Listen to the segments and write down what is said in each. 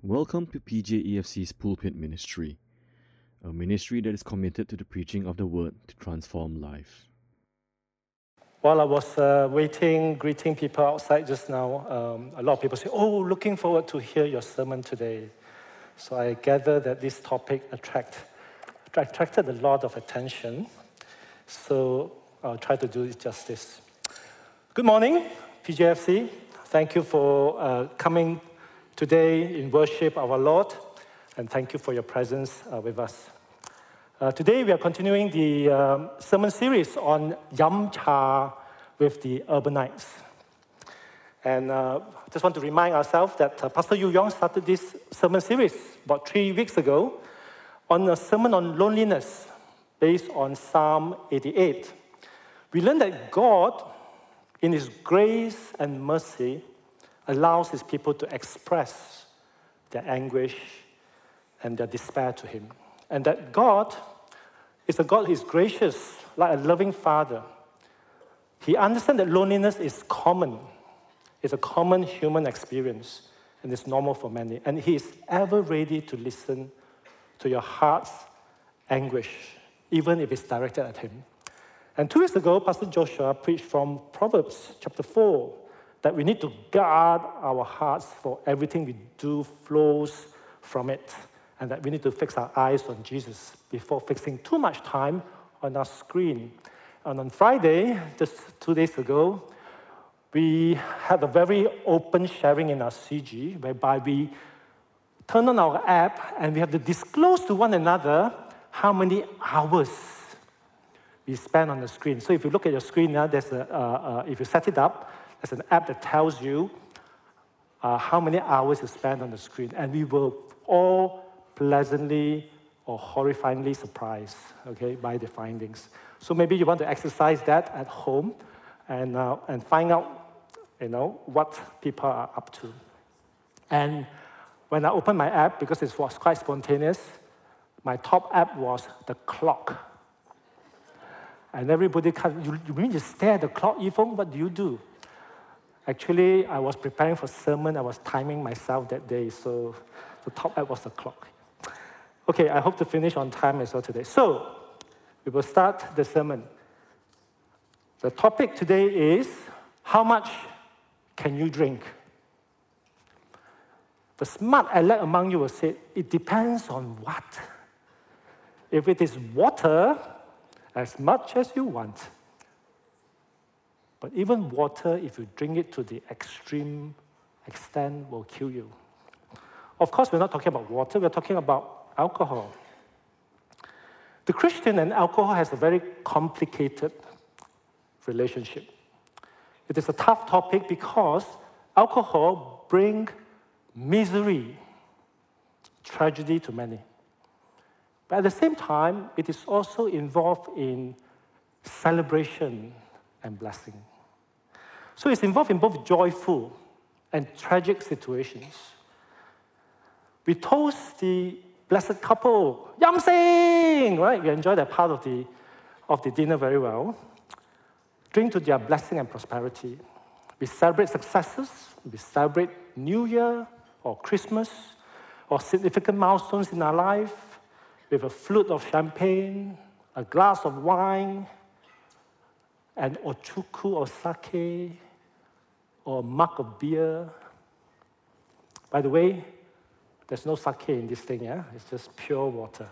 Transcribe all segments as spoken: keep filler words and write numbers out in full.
Welcome to P J E F C's Pulpit Ministry, a ministry that is committed to the preaching of the Word to transform life. While I was uh, waiting, greeting people outside just now, um, a lot of people say, oh, looking forward to hear your sermon today. So I gather that this topic attract, attracted a lot of attention. So I'll try to do it justice. Good morning, P J F C. Thank you for uh, coming today in worship of our Lord, and thank you for your presence uh, with us. Uh, today we are continuing the um, sermon series on Yam Cha with the Urbanites. And uh, just want to remind ourselves that uh, Pastor Yu Yong started this sermon series about three weeks ago on a sermon on loneliness based on Psalm eighty-eight. We learned that God, in His grace and mercy, allows His people to express their anguish and their despair to Him. And that God is a God who is gracious, like a loving Father. He understands that loneliness is common. It's a common human experience, and it's normal for many. And He is ever ready to listen to your heart's anguish, even if it's directed at Him. And two weeks ago, Pastor Joshua preached from Proverbs chapter four, that we need to guard our hearts, for everything we do flows from it, and that we need to fix our eyes on Jesus before fixing too much time on our screen. And on Friday, just two days ago, we had a very open sharing in our C G, whereby we turn on our app and we have to disclose to one another how many hours we spend on the screen. So if you look at your screen now, there's a, uh, uh, if you set it up, there's an app that tells you uh, how many hours you spend on the screen. And we were all pleasantly or horrifyingly surprised, okay, by the findings. So maybe you want to exercise that at home and, uh, and find out, you know, what people are up to. And when I opened my app, because it was quite spontaneous, my top app was the clock. And everybody can, you, you mean you stare at the clock, Yifeng? What do you do? Actually, I was preparing for sermon. I was timing myself that day, so the top app was the clock. Okay, I hope to finish on time as well today. So, we will start the sermon. The topic today is, how much can you drink? The smart aleck among you will say, it depends on what. If it is water, as much as you want. But even water, if you drink it to the extreme extent, will kill you. Of course, we're not talking about water, we're talking about alcohol. The Christian and alcohol has a very complicated relationship. It is a tough topic because alcohol brings misery, tragedy to many. But at the same time, it is also involved in celebration and blessing. So it's involved in both joyful and tragic situations. We toast the blessed couple, Yam Sing, right? We enjoy that part of the, of the dinner very well. Drink to their blessing and prosperity. We celebrate successes. We celebrate New Year or Christmas or significant milestones in our life with a flute of champagne, a glass of wine, an ochuku or sake, or a mug of beer. By the way, there's no sake in this thing, yeah? It's just pure water.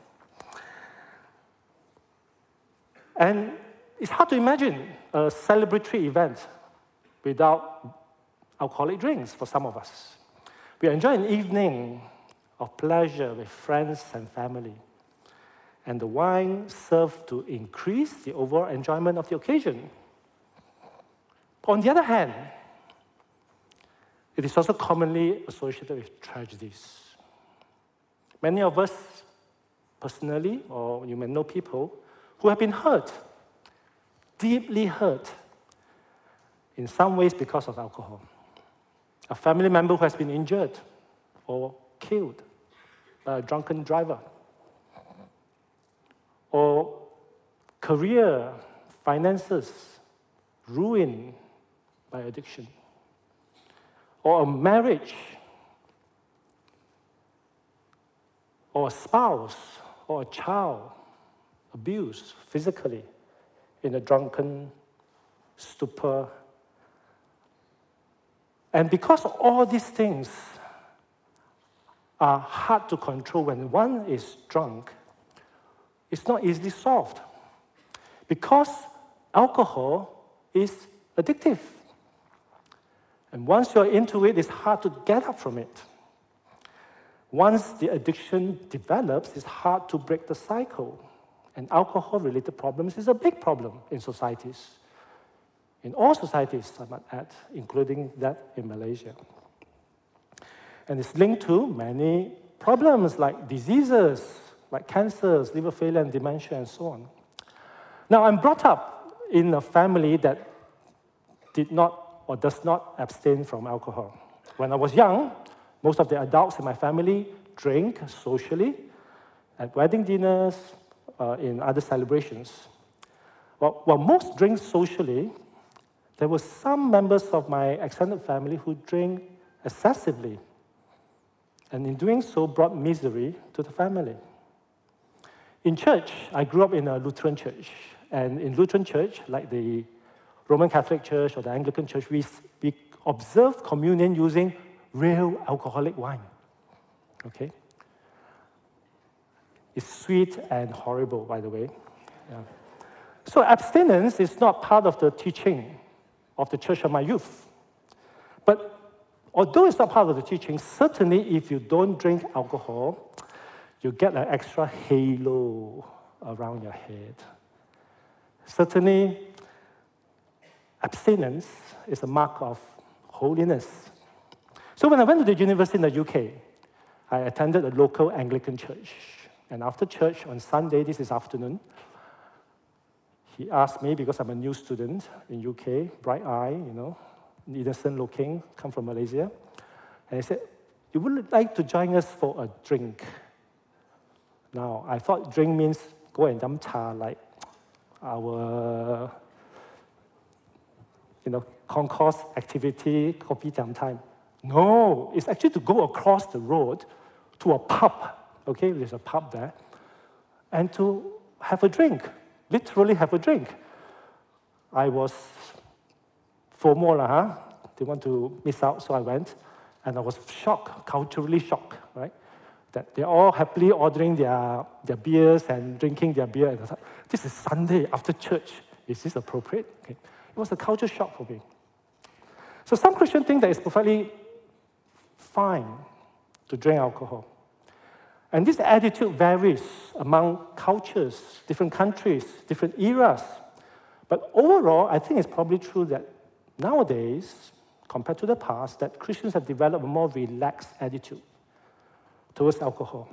And it's hard to imagine a celebratory event without alcoholic drinks for some of us. We enjoy an evening of pleasure with friends and family. And the wine served to increase the overall enjoyment of the occasion. On the other hand, it is also commonly associated with tragedies. Many of us, personally, or you may know people, who have been hurt, deeply hurt, in some ways because of alcohol. A family member who has been injured or killed by a drunken driver. Or career, finances, ruined by addiction. Or a marriage or a spouse or a child abused physically in a drunken stupor. And because all these things are hard to control when one is drunk, it's not easily solved. Because alcohol is addictive. And once you're into it, it's hard to get up from it. Once the addiction develops, it's hard to break the cycle. And alcohol-related problems is a big problem in societies. In all societies, I might add, including that in Malaysia. And it's linked to many problems like diseases, like cancers, liver failure, and dementia, and so on. Now, I'm brought up in a family that did not or does not abstain from alcohol. When I was young, most of the adults in my family drink socially at wedding dinners, uh, in other celebrations. Well, while most drink socially, there were some members of my extended family who drink excessively, and in doing so brought misery to the family. In church, I grew up in a Lutheran church, and in Lutheran church, like the Roman Catholic Church or the Anglican Church, we, we observe communion using real alcoholic wine, okay? It's sweet and horrible, by the way. Yeah. So abstinence is not part of the teaching of the church of my youth. But although it's not part of the teaching, certainly if you don't drink alcohol, you get an extra halo around your head. Certainly, abstinence is a mark of holiness. So when I went to the university in the U K, I attended a local Anglican church. And after church on Sunday, this is afternoon, he asked me, because I'm a new student in U K, bright eye, you know, innocent looking, come from Malaysia. And he said, you would like to join us for a drink. Now, I thought drink means go and dam cha, like our, you know, concourse activity, kopi jam time. No, it's actually to go across the road to a pub, okay, there's a pub there, and to have a drink, literally have a drink. I was FOMO, lah, huh? Didn't want to miss out, so I went, and I was shocked, culturally shocked, right? That they're all happily ordering their, their beers and drinking their beer. And I thought, this is Sunday after church. Is this appropriate? Okay. It was a culture shock for me. So some Christians think that it's perfectly fine to drink alcohol. And this attitude varies among cultures, different countries, different eras. But overall, I think it's probably true that nowadays, compared to the past, that Christians have developed a more relaxed attitude towards alcohol.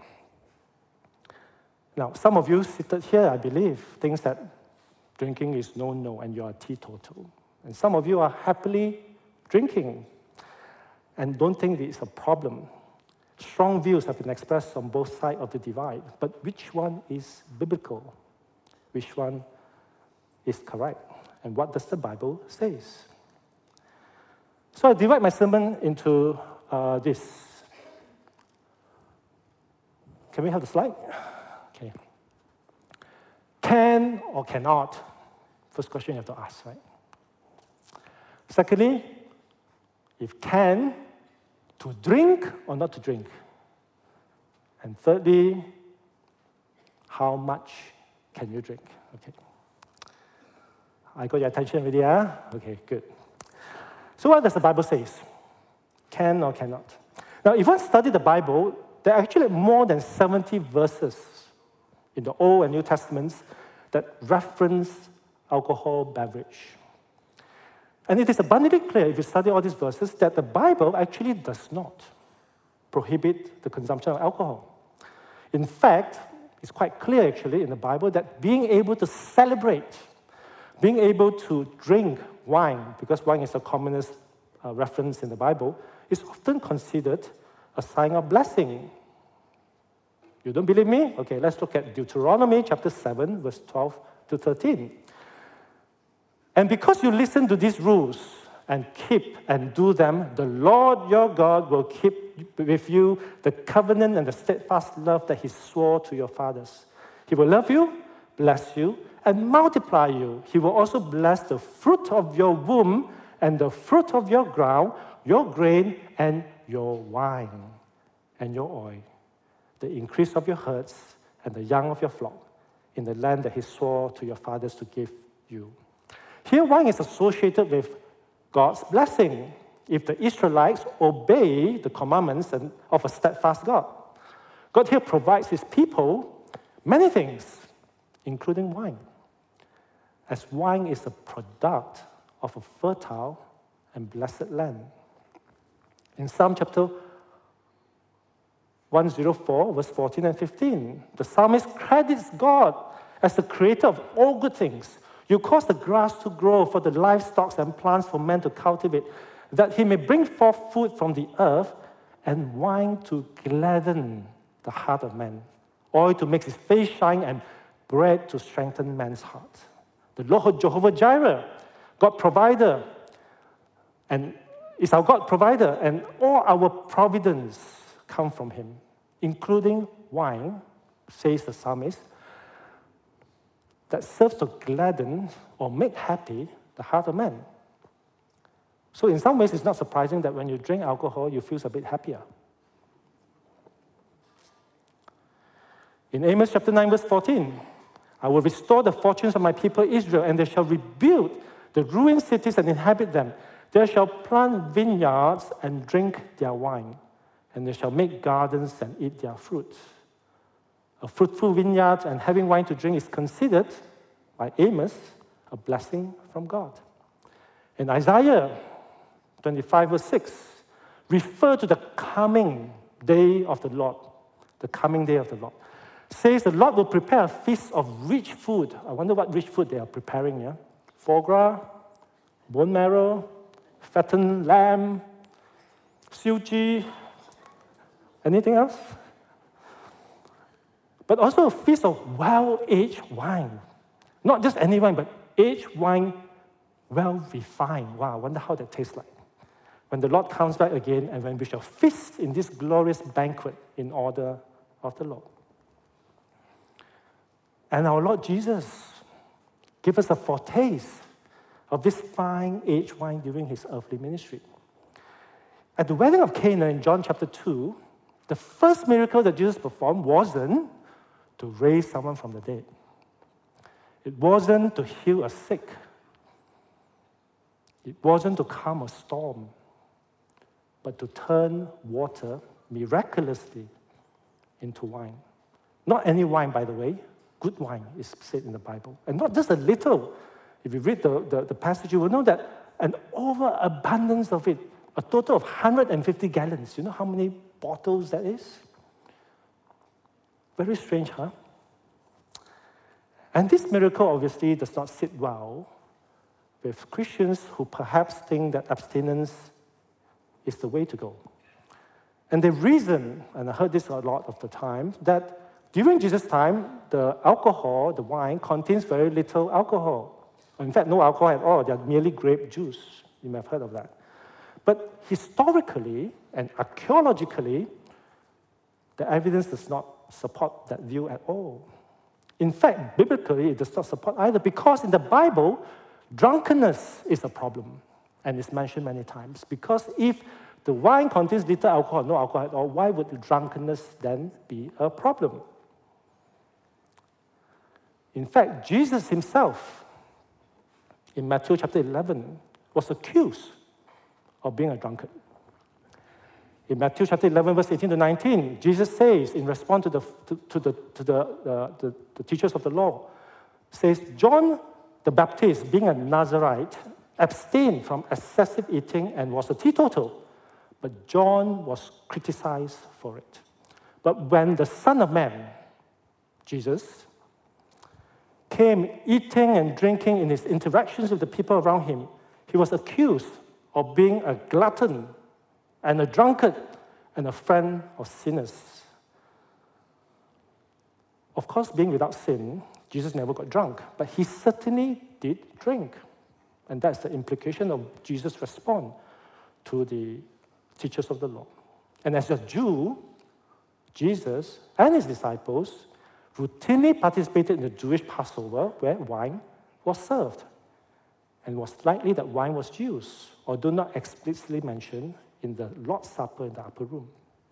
Now, some of you seated here, I believe, thinks that drinking is no-no and you are teetotal. And some of you are happily drinking and don't think it's a problem. Strong views have been expressed on both sides of the divide, but which one is biblical? Which one is correct? And what does the Bible say? So I divide my sermon into uh, this. Can we have the slide? Okay. Can or cannot? First question you have to ask, right? Secondly, if can, to drink or not to drink? And thirdly, how much can you drink? Okay. I got your attention already, huh? Okay, good. So what does the Bible say? Can or cannot? Now, if one study the Bible, there are actually more than seventy verses in the Old and New Testaments that reference alcohol beverage. And it is abundantly clear, if you study all these verses, that the Bible actually does not prohibit the consumption of alcohol. In fact, it's quite clear, actually, in the Bible that being able to celebrate, being able to drink wine, because wine is a commonest uh, reference in the Bible, is often considered a sign of blessing. You don't believe me? Okay, let's look at Deuteronomy chapter seven, verse twelve to thirteen. And because you listen to these rules and keep and do them, the Lord your God will keep with you the covenant and the steadfast love that he swore to your fathers. He will love you, bless you, and multiply you. He will also bless the fruit of your womb and the fruit of your ground, your grain and your wine and your oil, the increase of your herds and the young of your flock, in the land that he swore to your fathers to give you. Here, wine is associated with God's blessing if the Israelites obey the commandments of a steadfast God. God here provides his people many things, including wine, as wine is a product of a fertile and blessed land. In Psalm chapter one oh four, verse fourteen and fifteen, the psalmist credits God as the creator of all good things. You cause the grass to grow for the livestock and plants for men to cultivate, that he may bring forth food from the earth and wine to gladden the heart of man, oil to make his face shine, and bread to strengthen man's heart. The Lord Jehovah Jireh, God provider, and is our God provider, and all our providence come from him, including wine, says the psalmist, that serves to gladden or make happy the heart of man. So in some ways, it's not surprising that when you drink alcohol, you feel a bit happier. In Amos chapter nine, verse fourteen, I will restore the fortunes of my people Israel, and they shall rebuild the ruined cities and inhabit them. They shall plant vineyards and drink their wine, and they shall make gardens and eat their fruit. A fruitful vineyard and having wine to drink is considered, by Amos, a blessing from God. In Isaiah twenty-five, verse six, refer to the coming day of the Lord, the coming day of the Lord. Says the Lord will prepare a feast of rich food. I wonder what rich food they are preparing, yeah? Foie gras, bone marrow, fattened lamb, siu-ji, anything else? But also a feast of well-aged wine. Not just any wine, but aged wine, well-refined. Wow, I wonder how that tastes like. When the Lord comes back again, and when we shall feast in this glorious banquet in order of the Lord. And our Lord Jesus gave us a foretaste of this fine aged wine during his earthly ministry. At the wedding of Cana in John chapter two, the first miracle that Jesus performed wasn't to raise someone from the dead. It wasn't to heal a sick. It wasn't to calm a storm, but to turn water miraculously into wine. Not any wine, by the way. Good wine is said in the Bible. And not just a little. If you read the, the, the passage, you will know that an overabundance of it, a total of one hundred fifty gallons. You know how many bottles that is? Very strange, huh? And this miracle obviously does not sit well with Christians who perhaps think that abstinence is the way to go. And the reason, and I heard this a lot of the time, that during Jesus' time, the alcohol, the wine, contains very little alcohol. In fact, no alcohol at all. They are merely grape juice. You may have heard of that. But historically and archaeologically, the evidence does not support that view at all. In fact, biblically, it does not support either, because in the Bible, drunkenness is a problem, and it's mentioned many times. Because if the wine contains little alcohol, no alcohol at all, why would drunkenness then be a problem? In fact, Jesus himself, in Matthew chapter eleven, was accused of being a drunkard. In Matthew chapter eleven, verse eighteen to nineteen, Jesus says, in response to the, to, to the, to the, uh, the, the teachers of the law, says, John the Baptist, being a Nazarite, abstained from excessive eating and was a teetotal, but John was criticized for it. But when the Son of Man, Jesus, came eating and drinking in his interactions with the people around him, he was accused of being a glutton and a drunkard and a friend of sinners. Of course, being without sin, Jesus never got drunk, but he certainly did drink. And that's the implication of Jesus' response to the teachers of the law. And as a Jew, Jesus and his disciples routinely participated in the Jewish Passover where wine was served. And it was likely that wine was used, although not explicitly mentioned in the Lord's Supper in the upper room.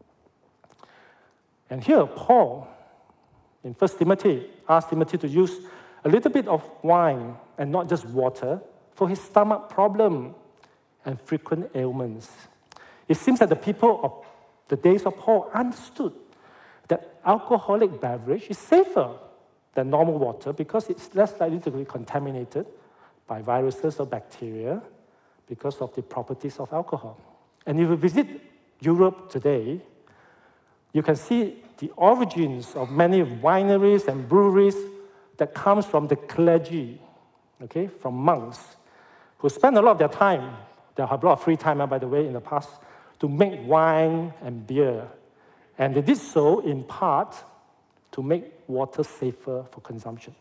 And here, Paul, in First Timothy, asked Timothy to use a little bit of wine and not just water for his stomach problem and frequent ailments. It seems that the people of the days of Paul understood that alcoholic beverage is safer than normal water because it's less likely to be contaminated by viruses or bacteria because of the properties of alcohol. And if you visit Europe today, you can see the origins of many wineries and breweries that comes from the clergy, okay, from monks, who spend a lot of their time, they have a lot of free time, by the way, in the past, to make wine and beer. And they did so in part to make water safer for consumption.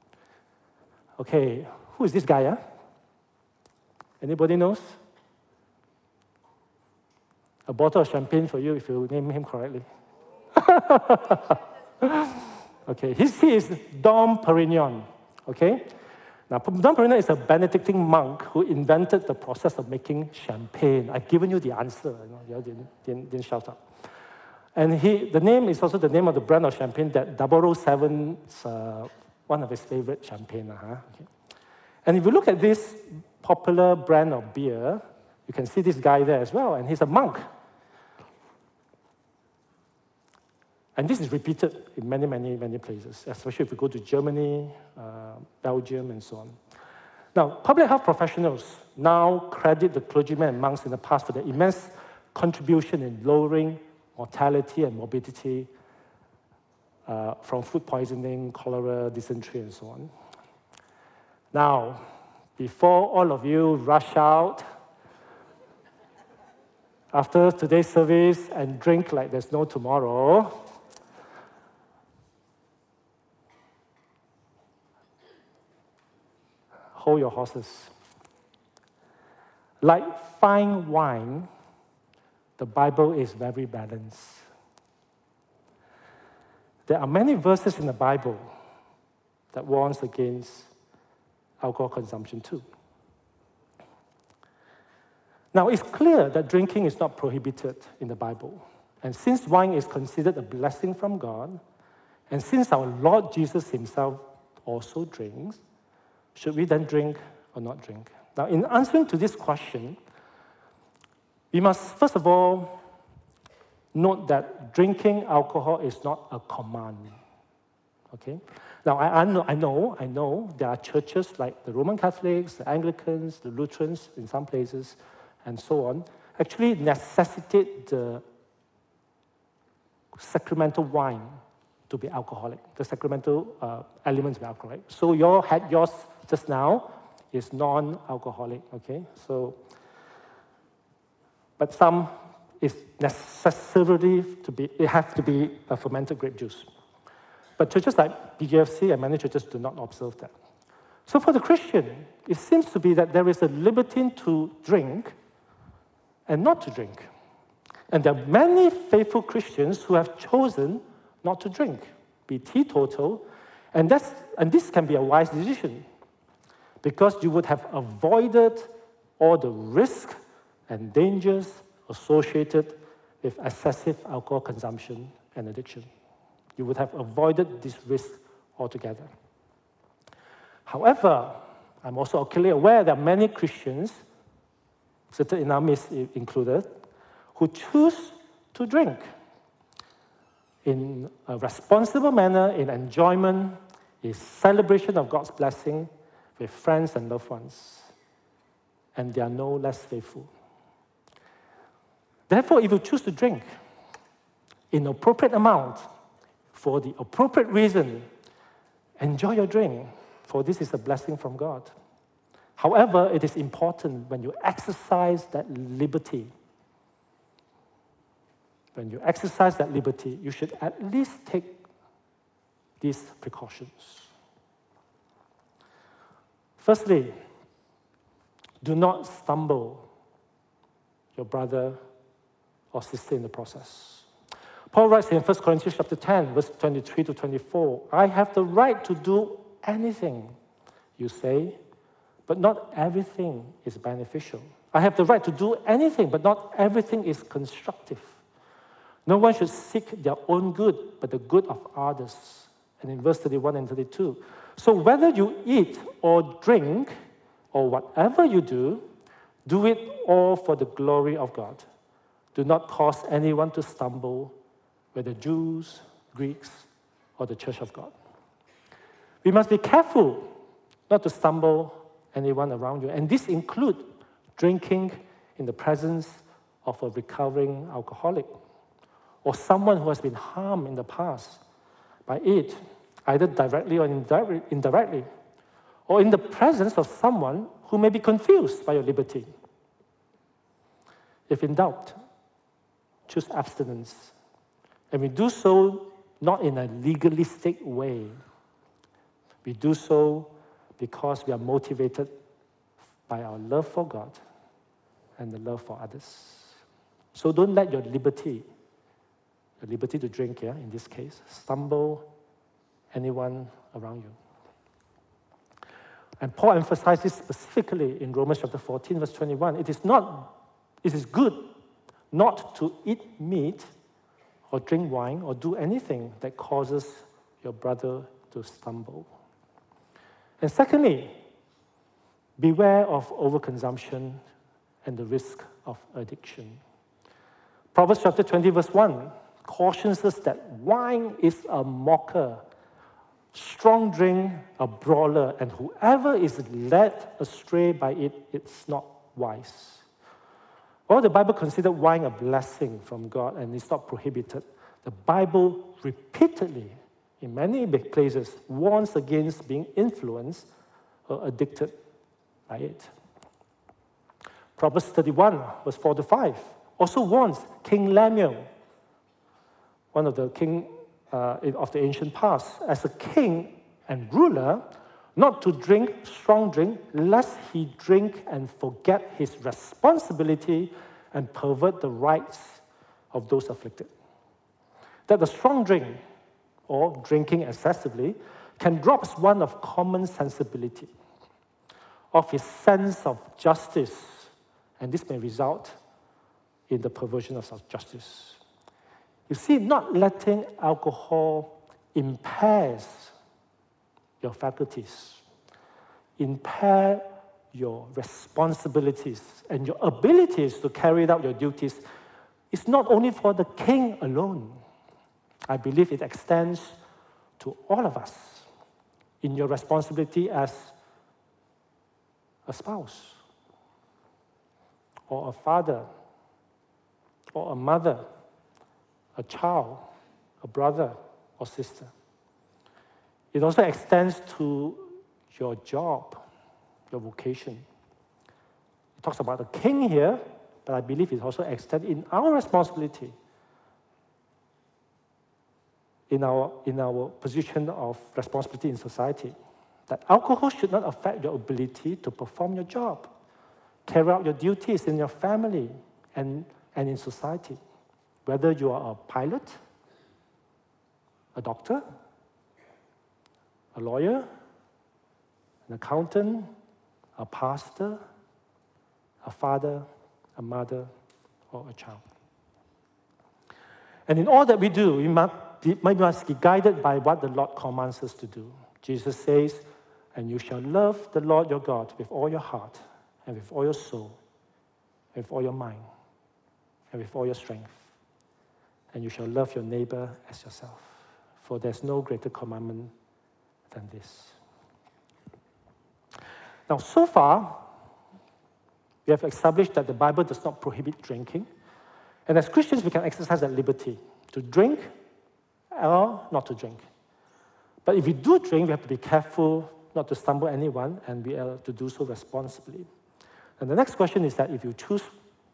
Okay, who is this guy, huh? Anybody knows? A bottle of champagne for you if you name him correctly. Okay, his he is Dom Perignon. Okay, now Dom Perignon is a Benedictine monk who invented the process of making champagne. I've given you the answer. You know, you didn't, didn't, didn't shout out. And he, the name is also the name of the brand of champagne that double oh seven is uh, one of his favorite champagne. Uh-huh. Okay. And if you look at this popular brand of beer, you can see this guy there as well, and he's a monk. And this is repeated in many, many, many places, especially if you go to Germany, uh, Belgium, and so on. Now, public health professionals now credit the clergymen and monks in the past for their immense contribution in lowering mortality and morbidity uh, from food poisoning, cholera, dysentery, and so on. Now, before all of you rush out after today's service and drink like there's no tomorrow, hold your horses. Like fine wine, the Bible is very balanced. There are many verses in the Bible that warns against alcohol consumption too. Now, it's clear that drinking is not prohibited in the Bible. And since wine is considered a blessing from God, and since our Lord Jesus himself also drinks, should we then drink or not drink? Now, in answering to this question, we must, first of all, note that drinking alcohol is not a command, okay? Now, I, I, know, I know, I know there are churches like the Roman Catholics, the Anglicans, the Lutherans in some places, and so on, actually necessitate the sacramental wine to be alcoholic, the sacramental uh, elements to be alcoholic. So your had yours just now is non-alcoholic, okay? So, but some is necessarily to be, it has to be a fermented grape juice. But churches like B G F C and many churches do not observe that. So for the Christian, it seems to be that there is a liberty to drink and not to drink. And there are many faithful Christians who have chosen not to drink, be teetotal, and, that's, and this can be a wise decision because you would have avoided all the risks and dangers associated with excessive alcohol consumption and addiction. You would have avoided this risk altogether. However, I'm also acutely aware that many Christians, certain in our midst included, who choose to drink in a responsible manner, in enjoyment, in celebration of God's blessing with friends and loved ones. And they are no less faithful. Therefore, if you choose to drink in appropriate amount, for the appropriate reason, enjoy your drink, for this is a blessing from God. However, it is important when you exercise that liberty, when you exercise that liberty, you should at least take these precautions. Firstly, do not stumble your brother or sister in the process. Paul writes in First Corinthians chapter ten, verse twenty-three to twenty-four, I have the right to do anything, you say, but not everything is beneficial. I have the right to do anything, but not everything is constructive. No one should seek their own good, but the good of others. And in verse thirty-one and thirty-two, so whether you eat or drink, or whatever you do, do it all for the glory of God. Do not cause anyone to stumble, whether Jews, Greeks, or the church of God. We must be careful not to stumble anyone around you. And this includes drinking in the presence of a recovering alcoholic or someone who has been harmed in the past by it, either directly or indirectly, or in the presence of someone who may be confused by your liberty. If in doubt, choose abstinence. And we do so not in a legalistic way. We do so because we are motivated by our love for God and the love for others. So don't let your liberty, your liberty to drink here, in this case, stumble anyone around you. And Paul emphasizes specifically in Romans chapter fourteen, verse twenty-one, it is not, it is good not to eat meat or drink wine or do anything that causes your brother to stumble. And secondly, beware of overconsumption and the risk of addiction. Proverbs chapter twenty, verse one cautions us that wine is a mocker, strong drink, a brawler, and whoever is led astray by it, it's not wise. While the Bible considered wine a blessing from God and it's not prohibited, the Bible repeatedly, in many places, warns against being influenced or addicted by it. Proverbs thirty-one, verse four to five, also warns King Lemuel, one of the king uh, of the ancient past, as a king and ruler, not to drink strong drink, lest he drink and forget his responsibility and pervert the rights of those afflicted. That the strong drink, or drinking excessively, can rob one of common sensibility, of his sense of justice, and this may result in the perversion of justice. You see, not letting alcohol impairs your faculties, impair your responsibilities and your abilities to carry out your duties is not only for the king alone. I believe it extends to all of us in your responsibility as a spouse, or a father, or a mother, a child, a brother, or sister. It also extends to your job, your vocation. It talks about the king here, but I believe it also extends in our responsibility, in our, in our position of responsibility in society, that alcohol should not affect your ability to perform your job, carry out your duties in your family and, and in society, whether you are a pilot, a doctor, a lawyer, an accountant, a pastor, a father, a mother, or a child. And in all that we do, we must, we must be guided by what the Lord commands us to do. Jesus says, and you shall love the Lord your God with all your heart, and with all your soul, and with all your mind, and with all your strength. And you shall love your neighbor as yourself. For there's no greater commandment than this. Now, so far, we have established that the Bible does not prohibit drinking. And as Christians, we can exercise that liberty to drink or not to drink. But if we do drink, we have to be careful not to stumble anyone, and we are to do so responsibly. And the next question is that if you choose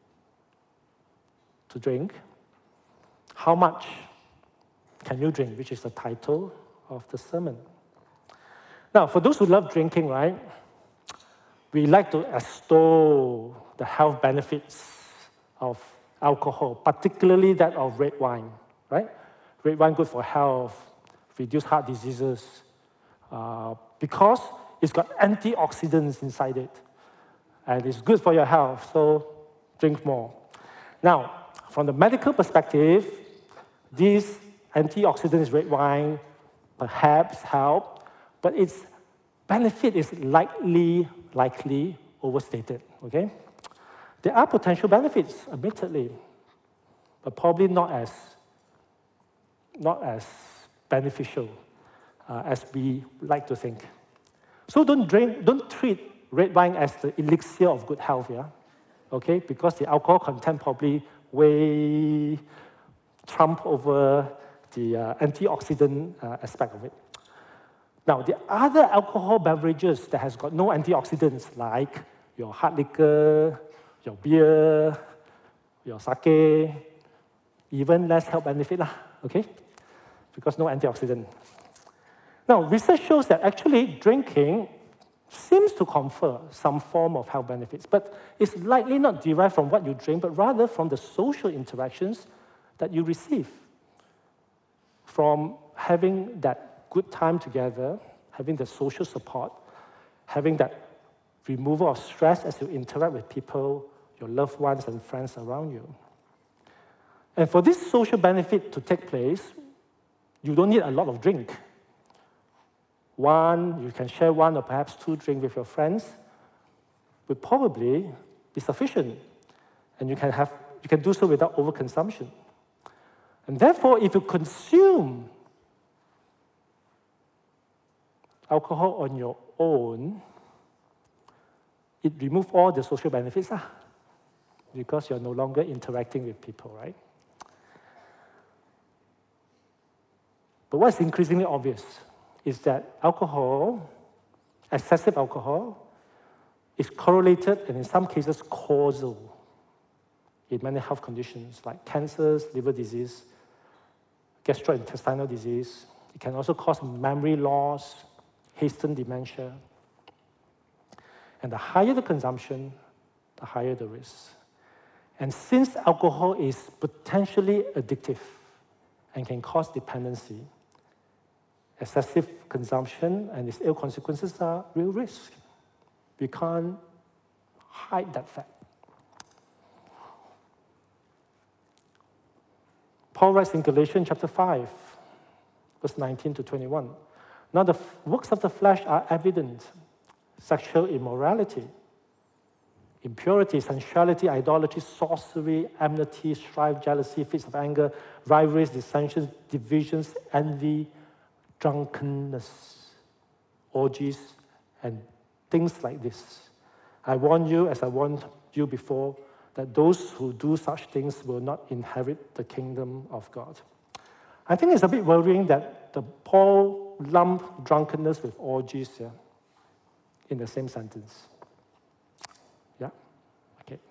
to drink, how much can you drink, which is the title of the sermon. Now, for those who love drinking, right, we like to extol the health benefits of alcohol, particularly that of red wine, right? Red wine good for health, reduce heart diseases, uh, because it's got antioxidants inside it. And it's good for your health, so drink more. Now, from the medical perspective, these antioxidants, red wine, perhaps help, but its benefit is likely, likely overstated, okay? There are potential benefits, admittedly, but probably not as, not as beneficial uh, as we like to think. So don't drink, don't treat red wine as the elixir of good health, yeah? Okay, because the alcohol content probably way trump over the uh, antioxidant uh, aspect of it. Now, the other alcohol beverages that has got no antioxidants, like your hard liquor, your beer, your sake, even less health benefit, lah, okay? Because no antioxidant. Now, research shows that actually drinking seems to confer some form of health benefits, but it's likely not derived from what you drink, but rather from the social interactions that you receive. From having that good time together, having the social support, having that removal of stress as you interact with people, your loved ones and friends around you. And for this social benefit to take place, you don't need a lot of drink. One, you can share one or perhaps two drinks with your friends, would probably be sufficient. And you can, have, you can do so without overconsumption. And therefore, if you consume alcohol on your own, it removes all the social benefits, ah, because you're no longer interacting with people, right? But what's increasingly obvious is that alcohol, excessive alcohol, is correlated and in some cases causal in many health conditions like cancers, liver disease, gastrointestinal disease. It can also cause memory loss, hasten dementia. And the higher the consumption, the higher the risk. And since alcohol is potentially addictive and can cause dependency, excessive consumption and its ill consequences are real risk. We can't hide that fact. Paul writes in Galatians chapter five, verse nineteen to twenty-one. Now the works of the flesh are evident: sexual immorality, impurity, sensuality, idolatry, sorcery, enmity, strife, jealousy, fits of anger, rivalries, dissensions, divisions, envy, drunkenness, orgies, and things like this. I warn you, as I warned you before, that those who do such things will not inherit the kingdom of God. I think it's a bit worrying that the Paul lumped drunkenness with orgies yeah, in the same sentence. Yeah? Okay.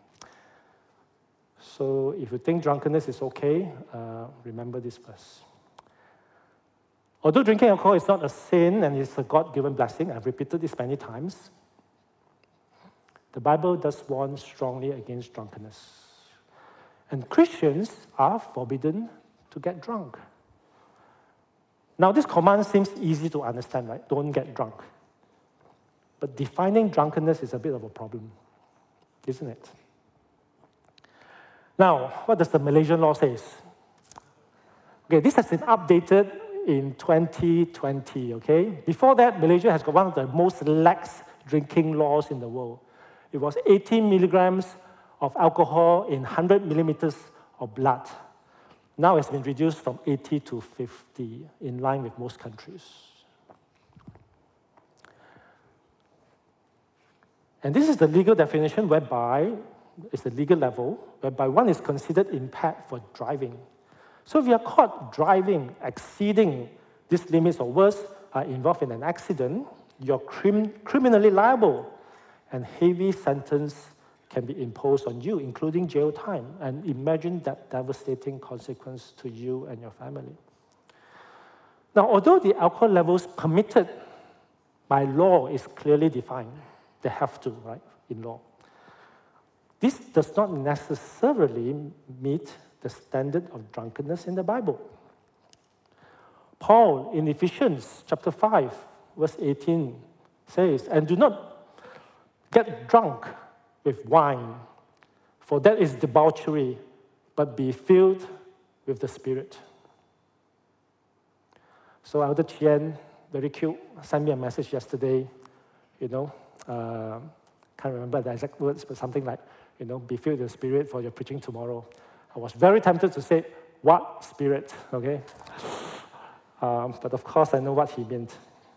So if you think drunkenness is okay, uh, remember this verse. Although drinking alcohol is not a sin and it's a God-given blessing, I've repeated this many times, the Bible does warn strongly against drunkenness. And Christians are forbidden to get drunk. Now, this command seems easy to understand, right? Don't get drunk. But defining drunkenness is a bit of a problem, isn't it? Now, what does the Malaysian law say? Okay, this has been updated in twenty twenty, okay? Before that, Malaysia has got one of the most lax drinking laws in the world. It was eighteen milligrams of alcohol in one hundred milliliters of blood. Now it's been reduced from eighty to fifty, in line with most countries. And this is the legal definition whereby, it's the legal level, whereby one is considered impaired for driving. So if you are caught driving, exceeding these limits or worse, are involved in an accident, you're crim- criminally liable, and heavy sentence can be imposed on you, including jail time. And imagine that devastating consequence to you and your family. Now, although the alcohol levels permitted by law is clearly defined, they have to, right, in law. this does not necessarily meet the standard of drunkenness in the Bible. Paul in Ephesians chapter five, verse eighteen says, "And do not get drunk with wine, for that is debauchery, but be filled with the Spirit." So Elder Chien, very cute, sent me a message yesterday, you know, uh, can't remember the exact words, but something like, you know, be filled with the Spirit for your preaching tomorrow. I was very tempted to say, what Spirit, okay? Um, but of course, I know what he meant.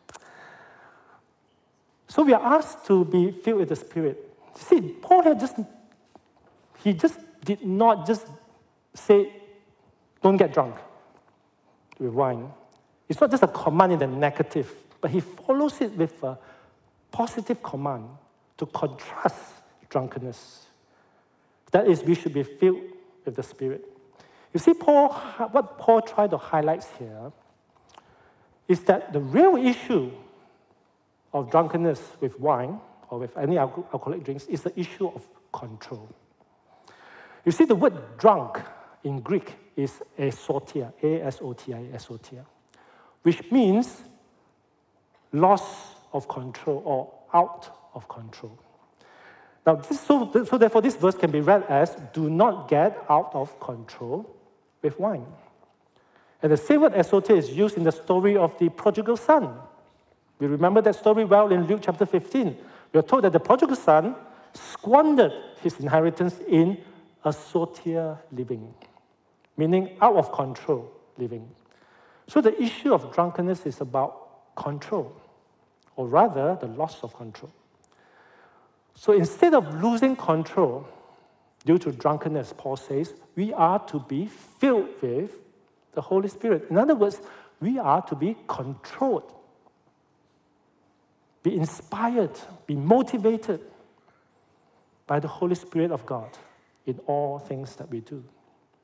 So we are asked to be filled with the Spirit. See, Paul had just, he just did not just say, don't get drunk with wine. It's not just a command in the negative, but he follows it with a positive command to contrast drunkenness. That is, we should be filled with the Spirit. You see, Paul, what Paul tried to highlight here is that the real issue of drunkenness with wine or with any alcoholic drinks is the issue of control. You see, the word drunk in Greek is asotia, A S O T I, asotia, which means loss of control or out of control. Now, this, so, so therefore, this verse can be read as, do not get out of control with wine. And the same word asotia is used in the story of the prodigal son. We remember that story well in Luke chapter fifteen. We are told that the prodigal son squandered his inheritance in asotia living, meaning out of control living. So the issue of drunkenness is about control, or rather, the loss of control. So instead of losing control due to drunkenness, Paul says, we are to be filled with the Holy Spirit. In other words, we are to be controlled, be inspired, be motivated by the Holy Spirit of God in all things that we do.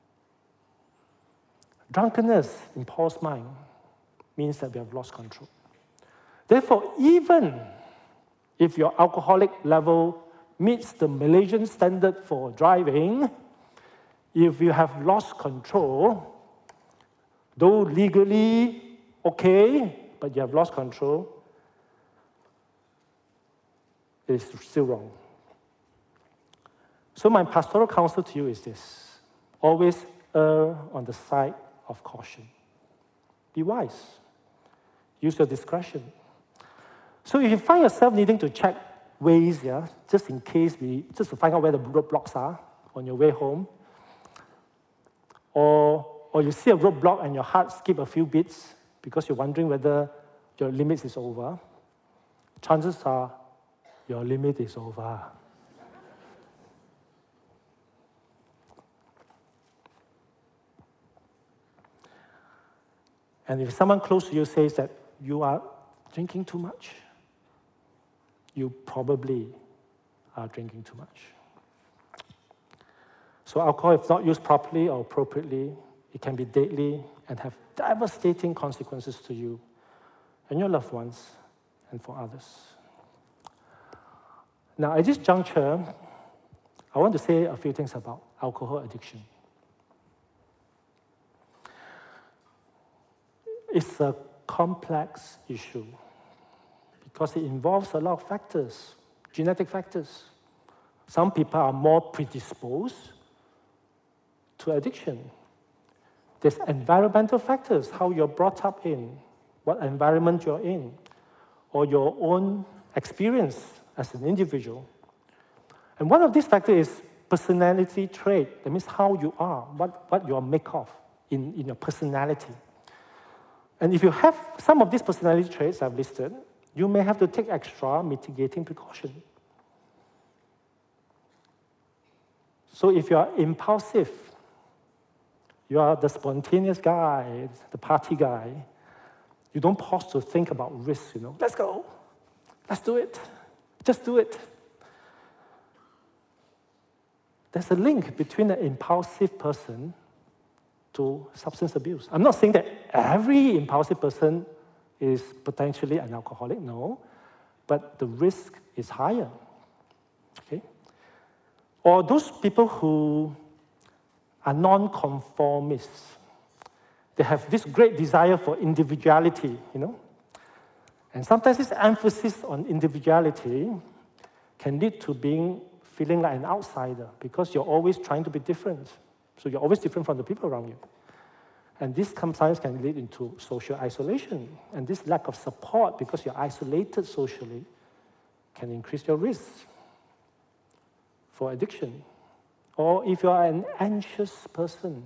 Drunkenness, in Paul's mind, means that we have lost control. Therefore, even if your alcoholic level meets the Malaysian standard for driving, if you have lost control, though legally okay, but you have lost control, it is still wrong. So my pastoral counsel to you is this: always err on the side of caution. Be wise. Use your discretion. So if you find yourself needing to check ways, yeah, just in case we, just to find out where the roadblocks are on your way home, or, or you see a roadblock and your heart skip a few beats because you're wondering whether your limit is over, chances are your limit is over. And if someone close to you says that you are drinking too much, you probably are drinking too much. So alcohol, if not used properly or appropriately, it can be deadly and have devastating consequences to you and your loved ones and for others. Now, at this juncture, I want to say a few things about alcohol addiction. It's a complex issue because it involves a lot of factors, genetic factors. Some people are more predisposed to addiction. There's environmental factors, how you're brought up in, what environment you're in, or your own experience as an individual. And one of these factors is personality trait. That means how you are, what, what you're made of in, in your personality. And if you have some of these personality traits I've listed, you may have to take extra mitigating precaution. So if you are impulsive, you are the spontaneous guy, the party guy, you don't pause to think about risks, you know. Let's go. Let's do it. Just do it. There's a link between an impulsive person to substance abuse. I'm not saying that every impulsive person is potentially an alcoholic, no, but the risk is higher, okay? Or those people who are non-conformists. They have this great desire for individuality, you know. And sometimes this emphasis on individuality can lead to being feeling like an outsider because you're always trying to be different. So you're always different from the people around you. And this sometimes can lead into social isolation. And this lack of support because you're isolated socially can increase your risk for addiction. Or if you're an anxious person,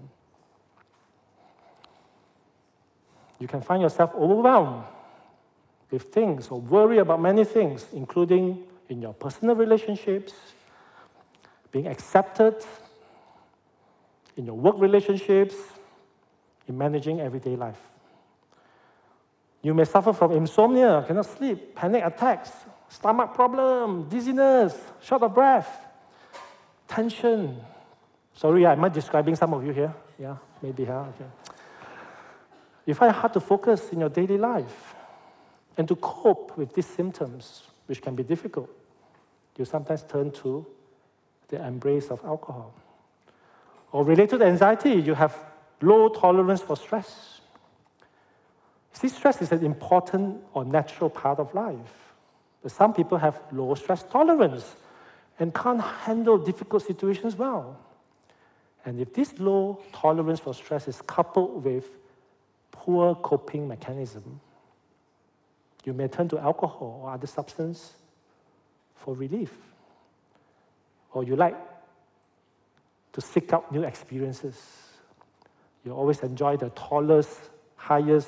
you can find yourself overwhelmed with things or worry about many things, including in your personal relationships, being accepted, in your work relationships, in managing everyday life. You may suffer from insomnia, cannot sleep, panic attacks, stomach problem, dizziness, short of breath, tension. Sorry, am I describing some of you here? Yeah, maybe, huh? Okay. You find it hard to focus in your daily life and to cope with these symptoms, which can be difficult. You sometimes turn to the embrace of alcohol. Or related to anxiety, you have low tolerance for stress. See, stress is an important or natural part of life. But some people have low stress tolerance and can't handle difficult situations well. And if this low tolerance for stress is coupled with poor coping mechanism, you may turn to alcohol or other substance for relief. Or you like to seek out new experiences. You always enjoy the tallest, highest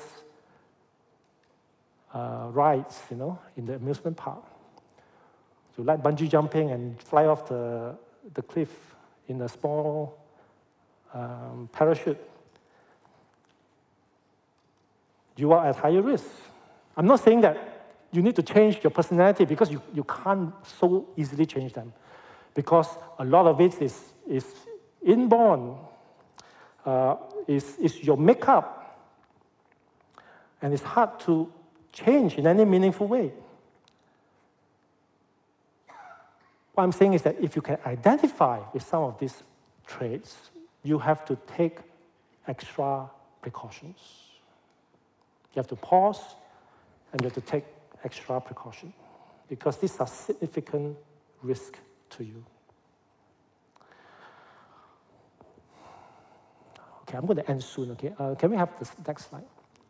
uh, rides, you know, in the amusement park. You like bungee jumping and fly off the, the cliff in a small um, parachute. You are at higher risk. I'm not saying that you need to change your personality because you, you can't so easily change them. Because a lot of it is, is inborn, uh, is, is your makeup. And it's hard to change in any meaningful way. What I'm saying is that if you can identify with some of these traits, you have to take extra precautions. You have to pause, and you have to take extra precaution, because these are significant risks to you. Okay, I'm going to end soon, okay? Uh, can we have the next slide?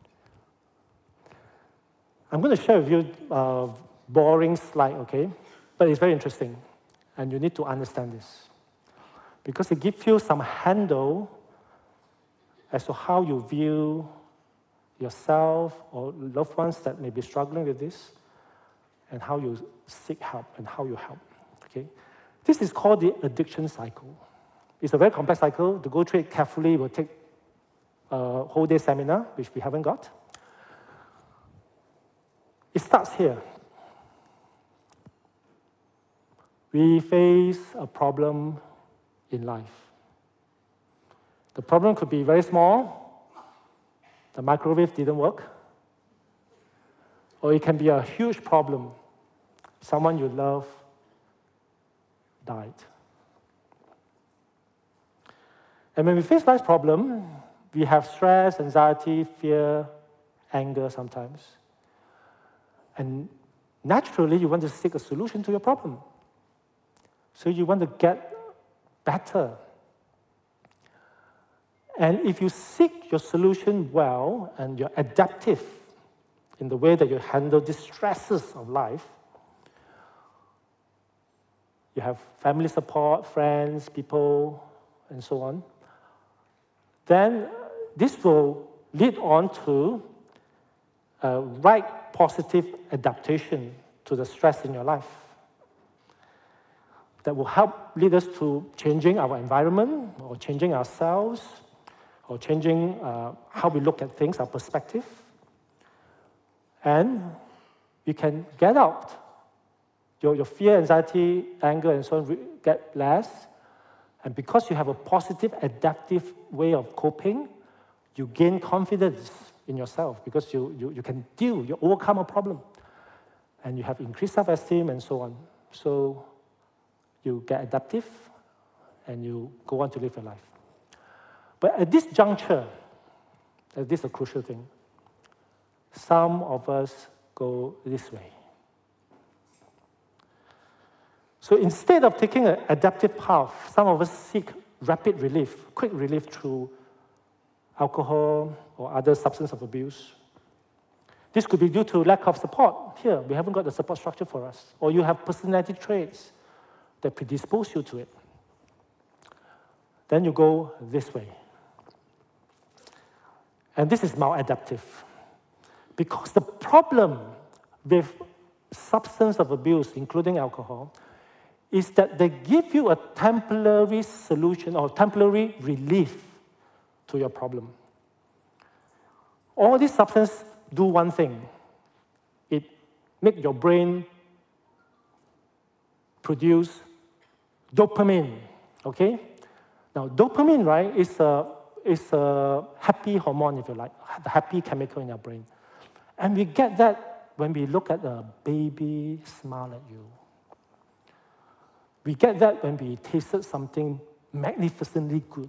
I'm going to share with you a boring slide, okay? But it's very interesting, and you need to understand this, because it gives you some handle as to how you view yourself or loved ones that may be struggling with this, and how you seek help and how you help, okay? This is called the addiction cycle. It's a very complex cycle. To go through it carefully will take a whole day seminar, which we haven't got. It starts here. We face a problem in life. The problem could be very small. The microwave didn't work. Or it can be a huge problem. Someone you love died. And when we face life's problem, we have stress, anxiety, fear, anger sometimes. And naturally, you want to seek a solution to your problem. So you want to get better. And if you seek your solution well and you're adaptive in the way that you handle the stresses of life, you have family support, friends, people, and so on, then this will lead on to a right positive adaptation to the stress in your life that will help lead us to changing our environment or changing ourselves or changing uh, how we look at things, our perspective. And you can get out. Your, your fear, anxiety, anger, and so on get less. And because you have a positive, adaptive way of coping, you gain confidence in yourself because you, you, you can deal, you overcome a problem. And you have increased self-esteem and so on. So you get adaptive, and you go on to live your life. But at this juncture, and this is a crucial thing, some of us go this way. So instead of taking an adaptive path, some of us seek rapid relief, quick relief through alcohol or other substance of abuse. This could be due to lack of support. Here, we haven't got the support structure for us. Or you have personality traits that predispose you to it. Then you go this way. And this is maladaptive. Because the problem with substance of abuse, including alcohol, is that they give you a temporary solution or temporary relief to your problem. All these substances do one thing. It makes your brain produce dopamine, okay? Now, dopamine, right, is a, is a happy hormone, if you like, the happy chemical in your brain. And we get that when we look at a baby smile at you. We get that when we tasted something magnificently good.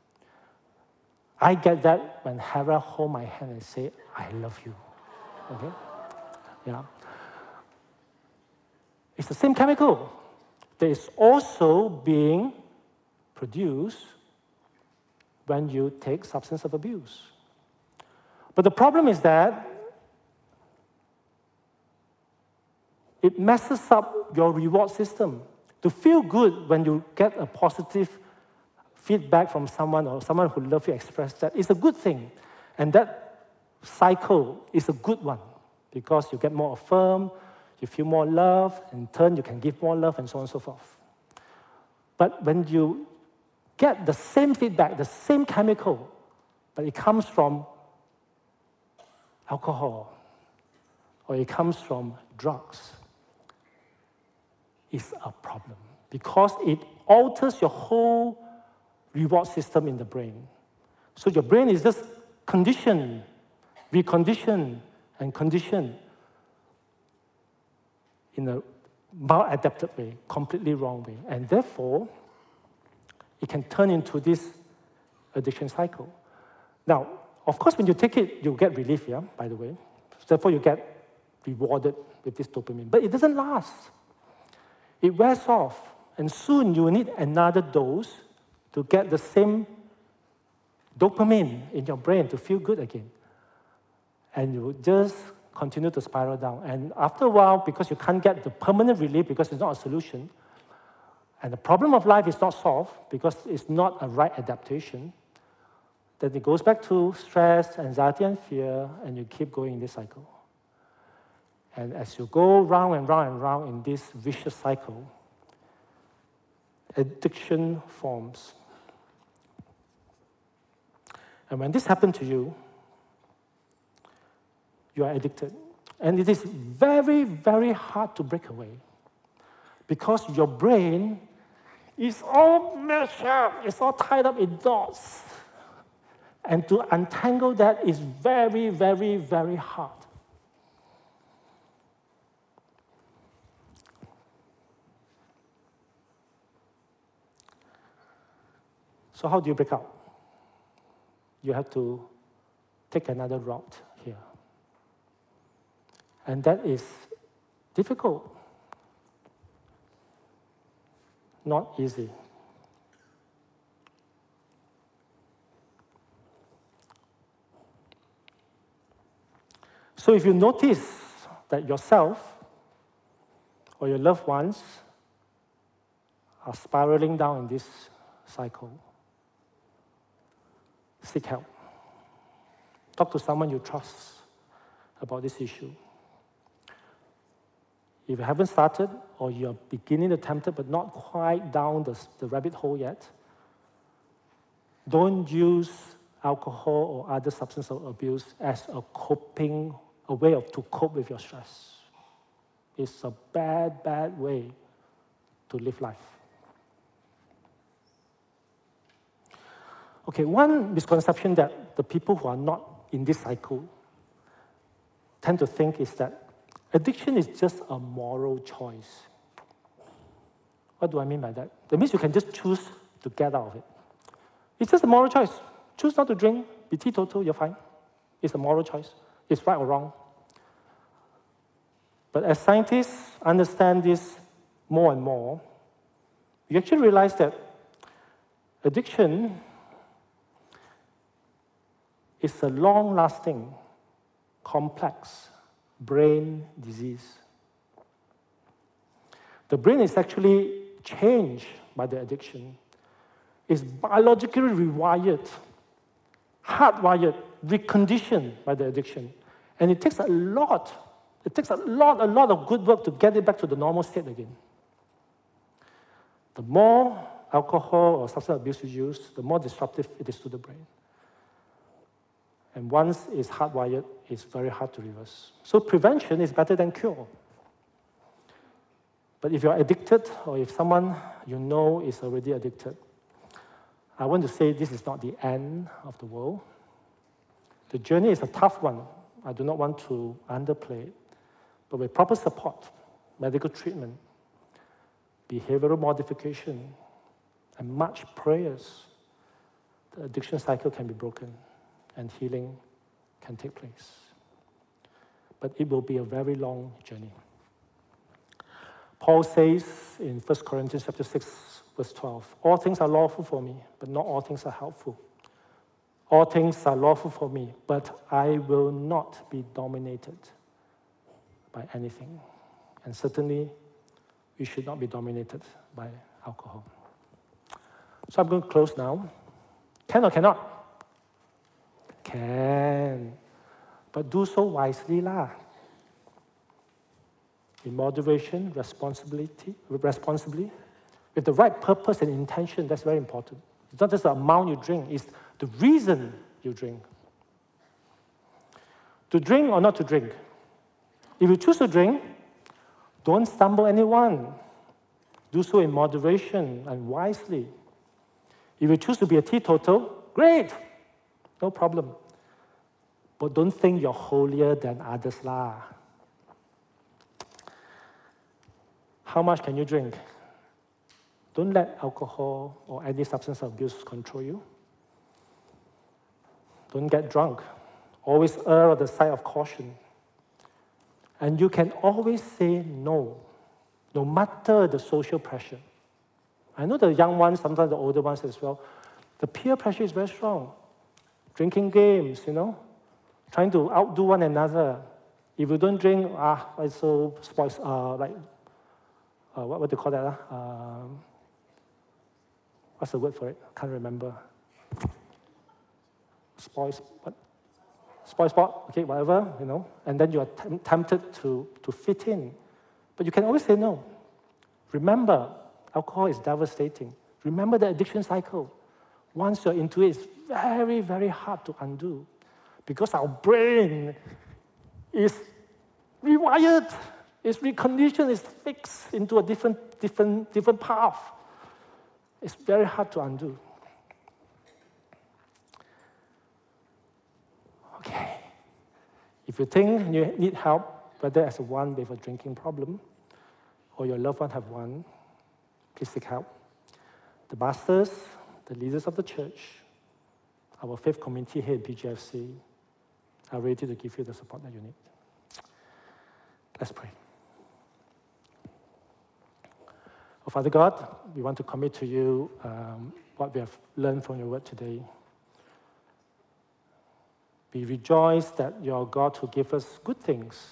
I get that when Hera hold my hand and say, I love you. Okay? Yeah. It's the same chemical that is also being produced when you take substance of abuse. But the problem is that it messes up your reward system. To feel good when you get a positive feedback from someone or someone who loves you express that is a good thing. And that cycle is a good one because you get more affirmed, you feel more love, in turn you can give more love, and so on and so forth. But when you get the same feedback, the same chemical, but it comes from alcohol or it comes from drugs, is a problem because it alters your whole reward system in the brain. So your brain is just conditioned, reconditioned, and conditioned in a maladapted way, completely wrong way. And therefore, it can turn into this addiction cycle. Now, of course, when you take it, you get relief, yeah, by the way. Therefore, you get rewarded with this dopamine. But it doesn't last. It wears off, and soon you will need another dose to get the same dopamine in your brain to feel good again. And you will just continue to spiral down. And after a while, because you can't get the permanent relief because it's not a solution, and the problem of life is not solved because it's not a right adaptation, then it goes back to stress, anxiety, and fear, and you keep going in this cycle. And as you go round and round and round in this vicious cycle, addiction forms. And when this happens to you, you are addicted. And it is very, very hard to break away because your brain is all meshed up, it's all tied up in knots. And to untangle that is very, very, very hard. So how do you break out? You have to take another route here. And that is difficult, not easy. So if you notice that yourself or your loved ones are spiraling down in this cycle, seek help. Talk to someone you trust about this issue. If you haven't started or you're beginning to attempt it but not quite down the, the rabbit hole yet, don't use alcohol or other substance abuse as a coping, a way of, to cope with your stress. It's a bad, bad way to live life. Okay, one misconception that the people who are not in this cycle tend to think is that addiction is just a moral choice. What do I mean by that? That means you can just choose to get out of it. It's just a moral choice. Choose not to drink, be teetotal, you're fine. It's a moral choice. It's right or wrong. But as scientists understand this more and more, we actually realize that addiction is a long-lasting, complex brain disease. The brain is actually changed by the addiction. It's biologically rewired, hardwired, reconditioned by the addiction. And it takes a lot, it takes a lot, a lot of good work to get it back to the normal state again. The more alcohol or substance abuse you use, the more disruptive it is to the brain. And once it's hardwired, it's very hard to reverse. So prevention is better than cure. But if you're addicted, or if someone you know is already addicted, I want to say this is not the end of the world. The journey is a tough one. I do not want to underplay it. But with proper support, medical treatment, behavioral modification, and much prayers, the addiction cycle can be broken and healing can take place. But it will be a very long journey. Paul says in First Corinthians chapter six, verse twelve, all things are lawful for me, but not all things are helpful. All things are lawful for me, but I will not be dominated by anything. And certainly, we should not be dominated by alcohol. So I'm going to close now. Can or cannot? Can. But do so wisely lah. In moderation, responsibility, responsibly, with the right purpose and intention. That's very important. It's not just the amount you drink, it's the reason you drink. To drink or not to drink. If you choose to drink, don't stumble anyone. Do so in moderation and wisely. If you choose to be a teetotal, great, no problem. But don't think you're holier than others lah. How much can you drink? Don't let alcohol or any substance abuse control you. Don't get drunk. Always err on the side of caution. And you can always say no, no matter the social pressure. I know the young ones, sometimes the older ones as well, the peer pressure is very strong. Drinking games, you know, trying to outdo one another. If you don't drink, ah, it's so spoils, uh, like, uh, what, what do you call that? Uh? Um, what's the word for it? Can't remember. Spoils, what? Spoil sport, okay, whatever, you know, and then you are t- tempted to, to fit in. But you can always say no. Remember, alcohol is devastating. Remember the addiction cycle. Once you're into it, it's very, very hard to undo because our brain is rewired, it's reconditioned, it's fixed into a different, different, different path. It's very hard to undo. Okay. If you think you need help, whether as one with a drinking problem or your loved one have one, please seek help. The pastors, the leaders of the church, our faith community here at P G F C are ready to give you the support that you need. Let's pray. Oh, Father God, we want to commit to you um, what we have learned from your word today. We rejoice that you're God who gives us good things.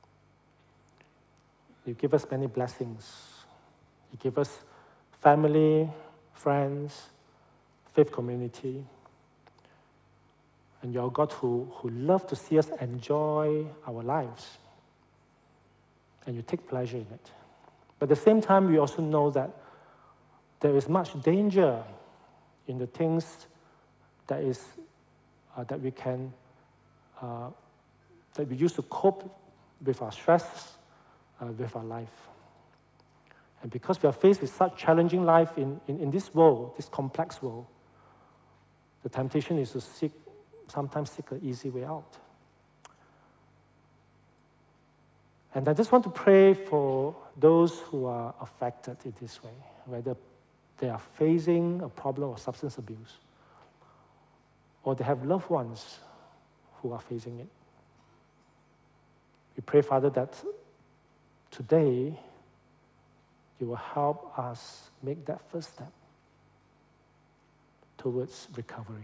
You give us many blessings. You give us family, friends, faith community. And you're God who, who loves to see us enjoy our lives. And you take pleasure in it. But at the same time, we also know that there is much danger in the things that is uh, that we can uh, that we use to cope with our stress, uh, with our life. And because we are faced with such challenging life in, in, in this world, this complex world, the temptation is to seek, sometimes seek an easy way out. And I just want to pray for those who are affected in this way, whether they are facing a problem of substance abuse, or they have loved ones who are facing it. We pray, Father, that today you will help us make that first step towards recovery.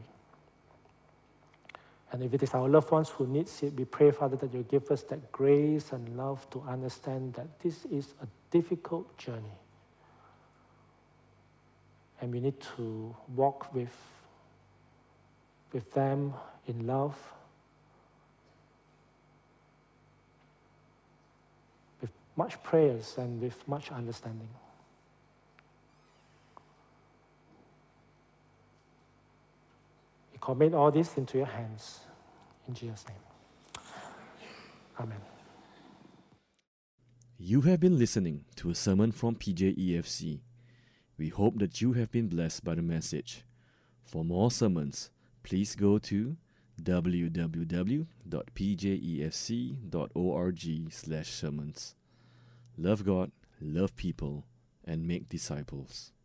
And if it is our loved ones who needs it, we pray, Father, that you give us that grace and love to understand that this is a difficult journey. And we need to walk with, with them in love, with much prayers and with much understanding. We commit all this into your hands. In Jesus' name. Amen. You have been listening to a sermon from P J E F C. We hope that you have been blessed by the message. For more sermons, please go to w w w dot p j e f c dot org slash sermons. Love God, love people, and make disciples.